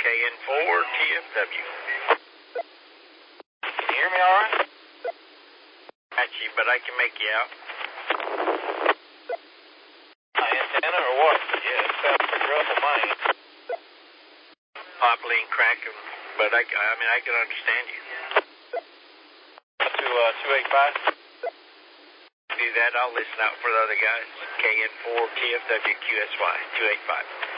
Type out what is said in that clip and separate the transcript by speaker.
Speaker 1: KN4 TFW. Can you hear me all right? Got you, but I can make you out. My antenna or what? Yeah, it sounds pretty rough on my end. Popping, cracking, but I can understand you. To 285. Do that, I'll listen out for the other guys. KN4 TFW QSY 285.